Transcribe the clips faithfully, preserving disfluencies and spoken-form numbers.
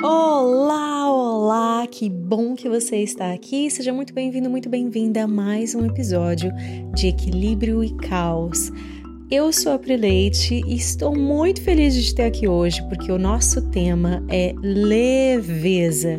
Olá, olá, que bom que você está aqui. Seja muito bem-vindo, muito bem-vinda a mais um episódio de Equilíbrio e Caos. Eu sou a Pri Leite e estou muito feliz de te ter aqui hoje, porque o nosso tema é leveza.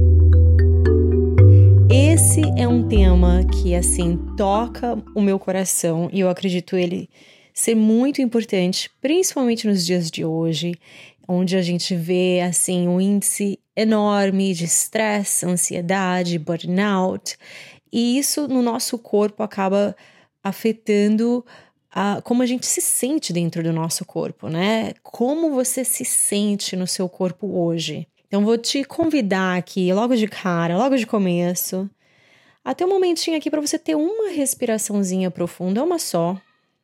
Esse é um tema que, assim, toca o meu coração e eu acredito ele ser muito importante, principalmente nos dias de hoje, onde a gente vê, assim, um índice enorme de estresse, ansiedade, burnout, e isso no nosso corpo acaba afetando a, como a gente se sente dentro do nosso corpo, né? Como você se sente no seu corpo hoje. Então, vou te convidar aqui, logo de cara, logo de começo, a ter um momentinho aqui para você ter uma respiraçãozinha profunda, uma só,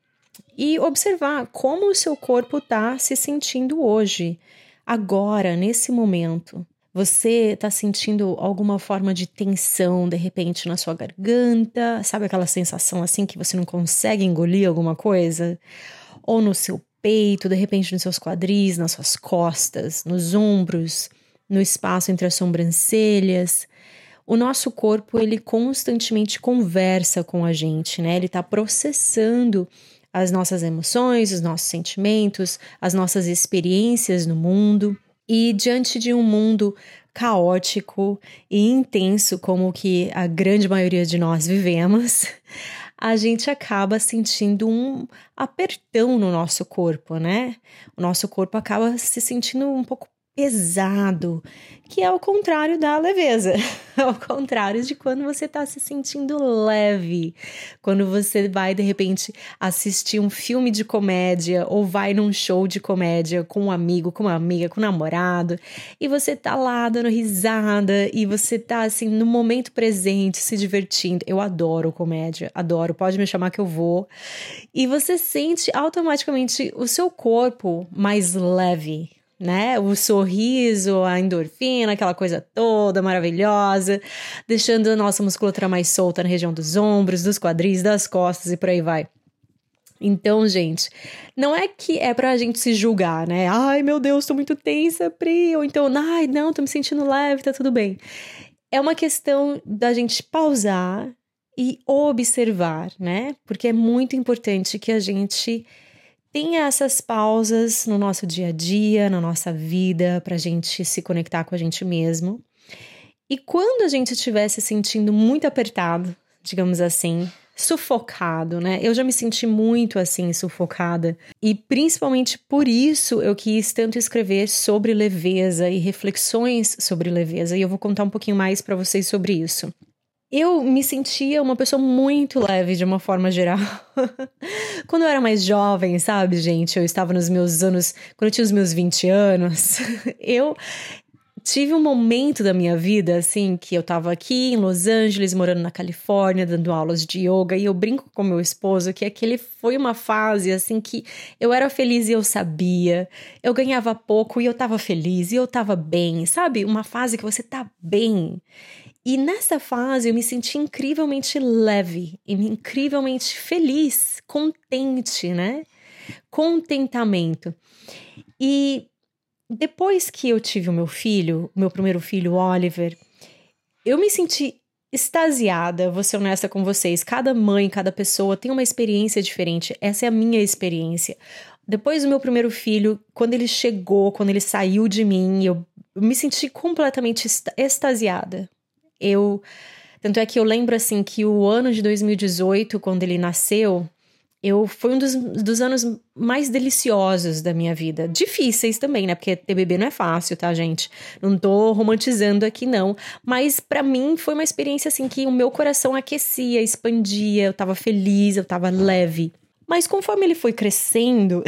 e observar como o seu corpo está se sentindo hoje, agora, nesse momento. Você está sentindo alguma forma de tensão, de repente, na sua garganta? Sabe aquela sensação assim que você não consegue engolir alguma coisa? Ou no seu peito, de repente nos seus quadris, nas suas costas, nos ombros, no espaço entre as sobrancelhas? O nosso corpo, ele constantemente conversa com a gente, né? Ele está processando as nossas emoções, os nossos sentimentos, as nossas experiências no mundo. E diante de um mundo caótico e intenso como o que a grande maioria de nós vivemos, a gente acaba sentindo um apertão no nosso corpo, né? O nosso corpo acaba se sentindo um pouco pesado, que é o contrário da leveza, ao contrário de quando você está se sentindo leve, quando você vai de repente assistir um filme de comédia ou vai num show de comédia com um amigo, com uma amiga, com um namorado, e você tá lá dando risada e você tá assim no momento presente, se divertindo. Eu adoro comédia, adoro, pode me chamar que eu vou. E você sente automaticamente o seu corpo mais leve, né? O sorriso, a endorfina, aquela coisa toda maravilhosa, deixando a nossa musculatura mais solta na região dos ombros, dos quadris, das costas e por aí vai. Então, gente, não é que é pra gente se julgar, né? Ai, meu Deus, tô muito tensa, Pri. Ou então, ai, não, tô me sentindo leve, tá tudo bem. É uma questão da gente pausar e observar, né? Porque é muito importante que a gente tenha essas pausas no nosso dia a dia, na nossa vida, para a gente se conectar com a gente mesmo. E quando a gente estiver se sentindo muito apertado, digamos assim, sufocado, né? Eu já me senti muito assim, sufocada. E principalmente por isso eu quis tanto escrever sobre leveza e reflexões sobre leveza. E eu vou contar um pouquinho mais para vocês sobre isso. Eu me sentia uma pessoa muito leve de uma forma geral. Quando eu era mais jovem, sabe, gente? Eu estava nos meus anos... Quando eu tinha os meus vinte anos, eu tive um momento da minha vida, assim, que eu estava aqui em Los Angeles, morando na Califórnia, dando aulas de yoga. E eu brinco com meu esposo que aquele foi uma fase, assim, que eu era feliz e eu sabia. Eu ganhava pouco e eu estava feliz e eu estava bem, sabe? Uma fase que você tá bem. E nessa fase eu me senti incrivelmente leve, incrivelmente feliz, contente, né? Contentamento. E depois que eu tive o meu filho, meu primeiro filho, Oliver, eu me senti extasiada, vou ser honesta com vocês. Cada mãe, cada pessoa tem uma experiência diferente. Essa é a minha experiência. Depois do meu primeiro filho, quando ele chegou, quando ele saiu de mim, eu me senti completamente extasiada. Eu, tanto é que eu lembro assim que o ano de dois mil e dezoito, quando ele nasceu, eu, foi um dos, dos anos mais deliciosos da minha vida. Difíceis também, né? Porque ter bebê não é fácil, tá, gente? Não tô romantizando aqui, não. Mas pra mim foi uma experiência assim que o meu coração aquecia, expandia, eu tava feliz, eu tava leve. Mas conforme ele foi crescendo,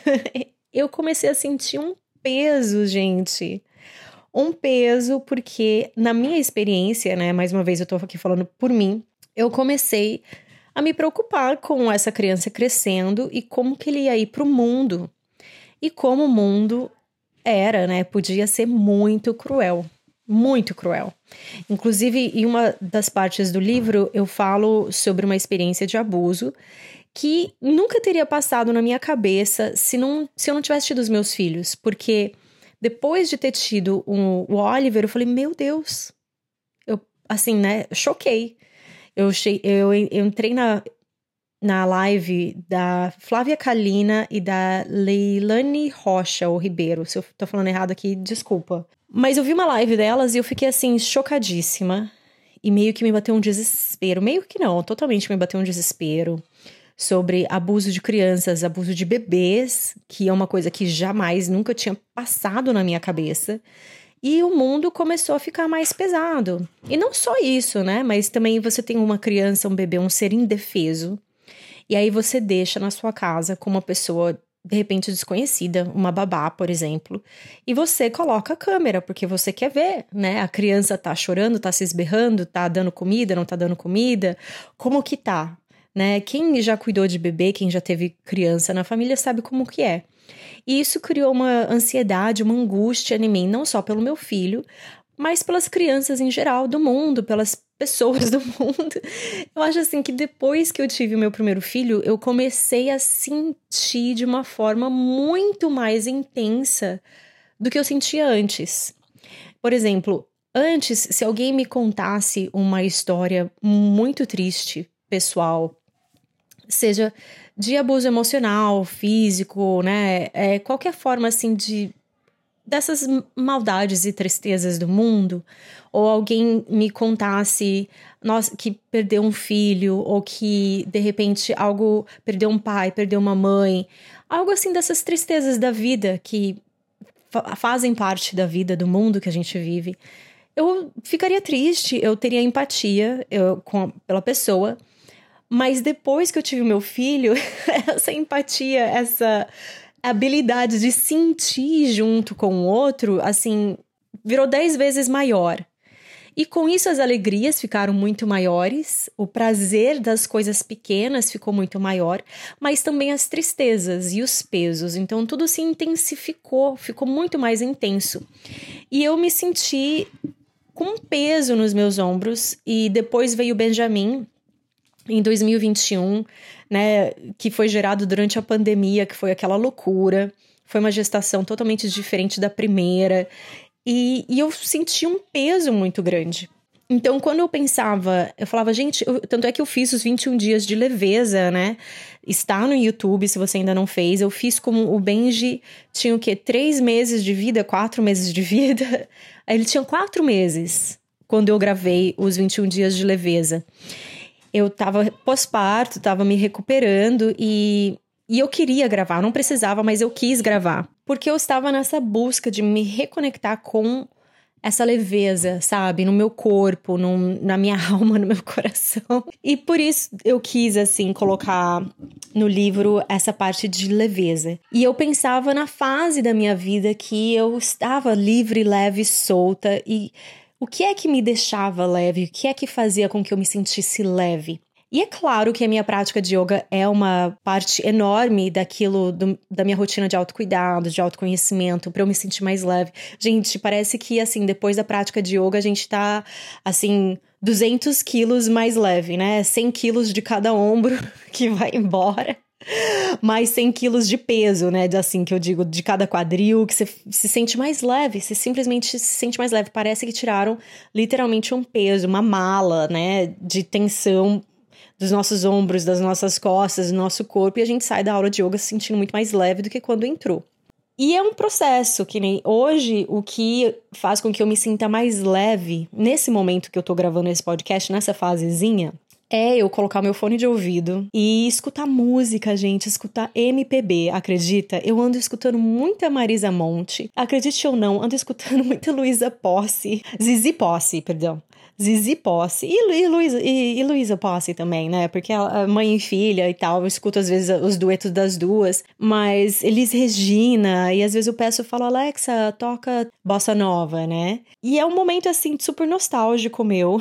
eu comecei a sentir um peso, gente. Um peso, porque na minha experiência, né, mais uma vez eu tô aqui falando por mim, eu comecei a me preocupar com essa criança crescendo e como que ele ia ir pro mundo. E como o mundo era, né, podia ser muito cruel, muito cruel. Inclusive, em uma das partes do livro, eu falo sobre uma experiência de abuso que nunca teria passado na minha cabeça se, não, se eu não tivesse tido os meus filhos, porque depois de ter tido um, o Oliver, eu falei, meu Deus, eu, assim, né, choquei. Eu, che- eu, eu entrei na, na live da Flávia Kalina e da Leilani Rocha, ou Ribeiro, se eu tô falando errado aqui, desculpa. Mas eu vi uma live delas e eu fiquei, assim, chocadíssima. E meio que me bateu um desespero, meio que não, totalmente me bateu um desespero sobre abuso de crianças, abuso de bebês, que é uma coisa que jamais, nunca tinha passado na minha cabeça. E o mundo começou a ficar mais pesado. E não só isso, né? Mas também você tem uma criança, um bebê, um ser indefeso. E aí você deixa na sua casa com uma pessoa, de repente, desconhecida, uma babá, por exemplo. E você coloca a câmera, porque você quer ver, né? A criança tá chorando, tá se esberrando, tá dando comida, não tá dando comida. Como que tá, né? Quem já cuidou de bebê, quem já teve criança na família, sabe como que é. E isso criou uma ansiedade, uma angústia em mim, não só pelo meu filho, mas pelas crianças em geral do mundo, pelas pessoas do mundo. Eu acho assim que depois que eu tive o meu primeiro filho, eu comecei a sentir de uma forma muito mais intensa do que eu sentia antes. Por exemplo, antes, se alguém me contasse uma história muito triste, pessoal, seja de abuso emocional, físico, né? É, qualquer forma, assim, de dessas maldades e tristezas do mundo, ou alguém me contasse, nossa, que perdeu um filho, ou que, de repente, algo, perdeu um pai, perdeu uma mãe, algo assim dessas tristezas da vida que fa- fazem parte da vida, do mundo que a gente vive, eu ficaria triste, eu teria empatia eu, com, pela pessoa. Mas depois que eu tive o meu filho, essa empatia, essa habilidade de sentir junto com o outro, assim, virou dez vezes maior. E com isso as alegrias ficaram muito maiores, o prazer das coisas pequenas ficou muito maior, mas também as tristezas e os pesos. Então tudo se intensificou, ficou muito mais intenso. E eu me senti com um peso nos meus ombros, e depois veio o Benjamin, em dois mil e vinte e um, né, que foi gerado durante a pandemia, que foi aquela loucura. Foi uma gestação totalmente diferente da primeira. E, e eu senti um peso muito grande. Então, quando eu pensava, eu falava, gente, eu, tanto é que eu fiz os vinte e um dias de leveza, né? Está no YouTube, se você ainda não fez. Eu fiz como o Benji tinha o quê? Três meses de vida, quatro meses de vida. Aí ele tinha quatro meses quando eu gravei os vinte e um dias de leveza. Eu tava pós-parto, tava me recuperando e, e eu queria gravar, não precisava, mas eu quis gravar. Porque eu estava nessa busca de me reconectar com essa leveza, sabe? No meu corpo, no, na minha alma, no meu coração. E por isso eu quis, assim, colocar no livro essa parte de leveza. E eu pensava na fase da minha vida que eu estava livre, leve, solta e... o que é que me deixava leve? O que é que fazia com que eu me sentisse leve? E é claro que a minha prática de yoga é uma parte enorme daquilo, do, da minha rotina de autocuidado, de autoconhecimento, para eu me sentir mais leve. Gente, parece que, assim, depois da prática de yoga, a gente tá, assim, duzentos quilos mais leve, né? cem quilos de cada ombro que vai embora. Mais cem quilos de peso, né? Assim, que eu digo, de cada quadril, que você se sente mais leve, você simplesmente se sente mais leve. Parece que tiraram literalmente um peso, uma mala, né? De tensão dos nossos ombros, das nossas costas, do nosso corpo, e a gente sai da aula de yoga se sentindo muito mais leve do que quando entrou. E é um processo que nem hoje, o que faz com que eu me sinta mais leve, nesse momento que eu tô gravando esse podcast, nessa fasezinha, é eu colocar meu fone de ouvido e escutar música, gente, escutar M P B, acredita? Eu ando escutando muita Marisa Monte, acredite ou não, ando escutando muita Luísa Posse, Zizi Posse, perdão. Zizi Posse e, Lu, e, Luísa, e, e Luísa Posse também, né? Porque a mãe e filha e tal, eu escuto às vezes os duetos das duas, mas Elis Regina, e às vezes eu peço, eu falo, Alexa, toca Bossa Nova, né? E é um momento, assim, super nostálgico meu,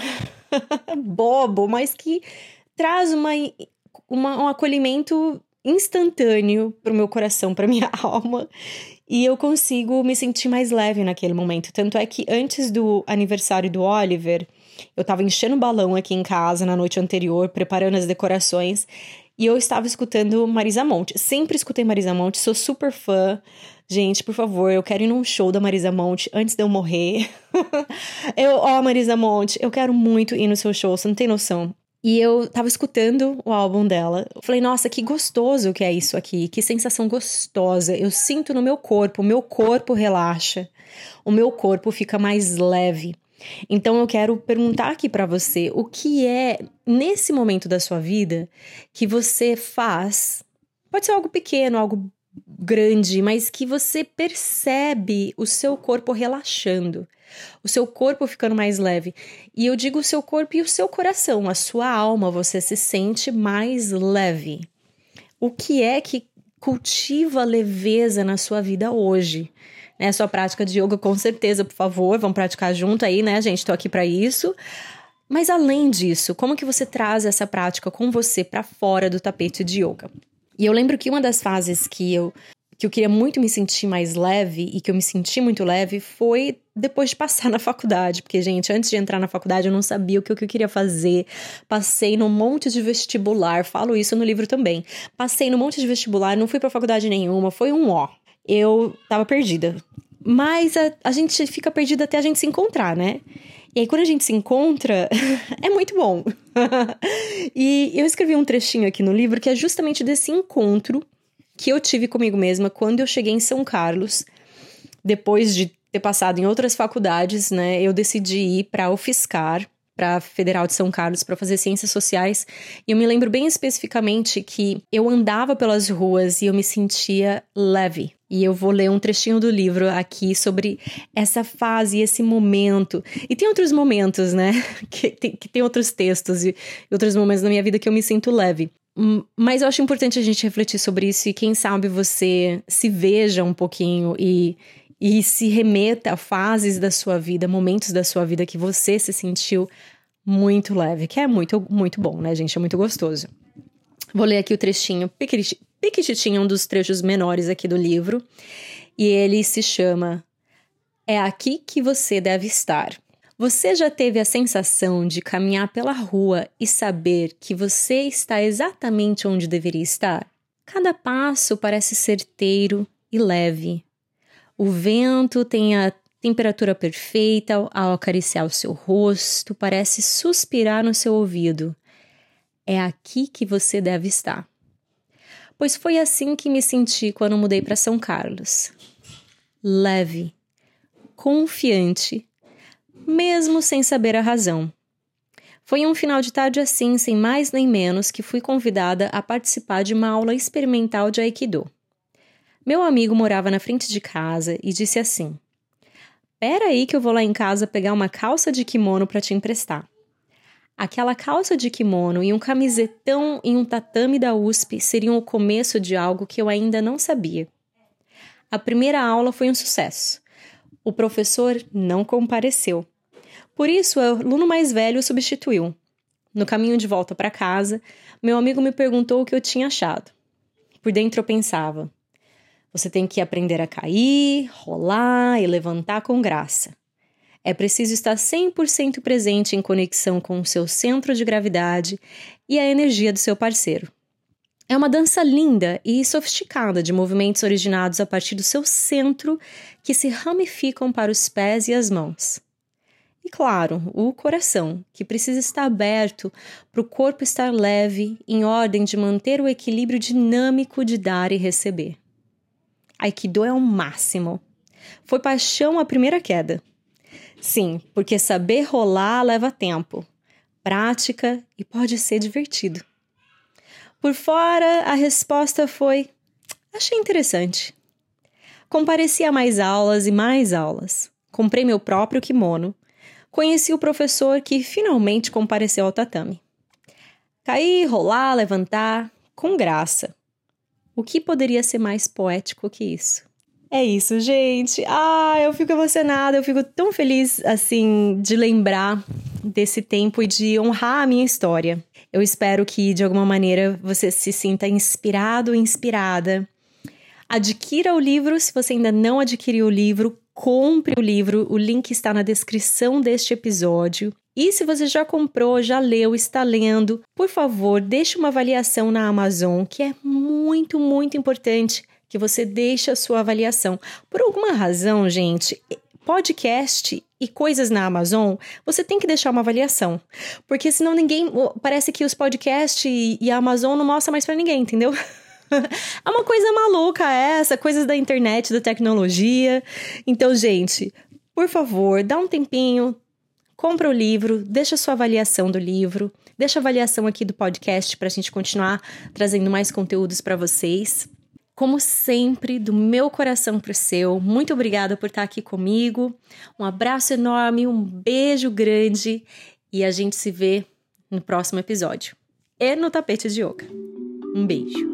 bobo, mas que traz uma, uma, um acolhimento instantâneo pro meu coração, pra minha alma. E eu consigo me sentir mais leve naquele momento. Tanto é que antes do aniversário do Oliver, eu tava enchendo balão aqui em casa na noite anterior, preparando as decorações. E eu estava escutando Marisa Monte. Sempre escutei Marisa Monte, sou super fã. Gente, por favor, eu quero ir num show da Marisa Monte antes de eu morrer. eu, ó, Marisa Monte, eu quero muito ir no seu show, você não tem noção. E eu tava escutando o álbum dela. Eu falei, nossa, que gostoso que é isso aqui. Que sensação gostosa. Eu sinto no meu corpo, o meu corpo relaxa. O meu corpo fica mais leve. Então eu quero perguntar aqui pra você, o que é, nesse momento da sua vida, que você faz? Pode ser algo pequeno, algo grande, mas que você percebe o seu corpo relaxando, o seu corpo ficando mais leve. E eu digo o seu corpo e o seu coração, a sua alma, você se sente mais leve. O que é que cultiva leveza na sua vida hoje? Né, sua prática de yoga, com certeza, por favor, vamos praticar junto aí, né, gente? Tô aqui pra isso. Mas além disso, como que você traz essa prática com você pra fora do tapete de yoga? E eu lembro que uma das fases que eu, que eu queria muito me sentir mais leve e que eu me senti muito leve foi depois de passar na faculdade. Porque, gente, antes de entrar na faculdade eu não sabia o que, o que eu queria fazer. Passei num monte de vestibular, falo isso no livro também. Passei num monte de vestibular, não fui pra faculdade nenhuma, foi um ó. Eu tava perdida. Mas a, a gente fica perdida até a gente se encontrar, né? E aí, quando a gente se encontra, é muito bom. E eu escrevi um trechinho aqui no livro que é justamente desse encontro que eu tive comigo mesma quando eu cheguei em São Carlos. Depois de ter passado em outras faculdades, né? Eu decidi ir para a UFSCar, para a Federal de São Carlos, para fazer Ciências Sociais. E eu me lembro bem especificamente que eu andava pelas ruas e eu me sentia leve. E eu vou ler um trechinho do livro aqui sobre essa fase, esse momento. E tem outros momentos, né? Que tem, que tem outros textos e outros momentos na minha vida que eu me sinto leve. Mas eu acho importante a gente refletir sobre isso e quem sabe você se veja um pouquinho e... E se remeta a fases da sua vida, momentos da sua vida que você se sentiu muito leve. Que é muito, muito bom, né, gente? É muito gostoso. Vou ler aqui o trechinho, piquititinho, um dos trechos menores aqui do livro. E ele se chama É Aqui Que Você Deve Estar. Você já teve a sensação de caminhar pela rua e saber que você está exatamente onde deveria estar? Cada passo parece certeiro e leve. O vento tem a temperatura perfeita ao acariciar o seu rosto, parece suspirar no seu ouvido. É aqui que você deve estar. Pois foi assim que me senti quando mudei para São Carlos. Leve, confiante, mesmo sem saber a razão. Foi um final de tarde assim, sem mais nem menos, que fui convidada a participar de uma aula experimental de Aikido. Meu amigo morava na frente de casa e disse assim: "Pera aí que eu vou lá em casa pegar uma calça de kimono para te emprestar." Aquela calça de kimono e um camisetão em um tatame da U S P seriam o começo de algo que eu ainda não sabia. A primeira aula foi um sucesso. O professor não compareceu. Por isso, o aluno mais velho o substituiu. No caminho de volta para casa, meu amigo me perguntou o que eu tinha achado. Por dentro eu pensava: você tem que aprender a cair, rolar e levantar com graça. É preciso estar cem por cento presente em conexão com o seu centro de gravidade e a energia do seu parceiro. É uma dança linda e sofisticada de movimentos originados a partir do seu centro que se ramificam para os pés e as mãos. E claro, o coração, que precisa estar aberto para o corpo estar leve, em ordem de manter o equilíbrio dinâmico de dar e receber. Aikido é o máximo. Foi paixão à primeira queda. Sim, porque saber rolar leva tempo, prática e pode ser divertido. Por fora, a resposta foi: achei interessante. Compareci a mais aulas e mais aulas. Comprei meu próprio kimono. Conheci o professor que finalmente compareceu ao tatame. Cair, rolar, levantar, com graça. O que poderia ser mais poético que isso? É isso, gente. Ah, eu fico emocionada, eu fico tão feliz, assim, de lembrar desse tempo e de honrar a minha história. Eu espero que, de alguma maneira, você se sinta inspirado, inspirada. Adquira o livro, se você ainda não adquiriu o livro, compre o livro, o link está na descrição deste episódio. E se você já comprou, já leu, está lendo, por favor, deixe uma avaliação na Amazon, que é muito, muito importante que você deixe a sua avaliação. Por alguma razão, gente, podcast e coisas na Amazon, você tem que deixar uma avaliação. Porque senão ninguém... Parece que os podcasts e a Amazon não mostram mais para ninguém, entendeu? É uma coisa maluca essa, coisas da internet, da tecnologia. Então, gente, por favor, dá um tempinho, compra o livro, deixa a sua avaliação do livro, deixa a avaliação aqui do podcast para a gente continuar trazendo mais conteúdos para vocês. Como sempre, do meu coração pro seu, muito obrigada por estar aqui comigo. Um abraço enorme, um beijo grande e a gente se vê no próximo episódio. E no Tapete de Yoga. Um beijo.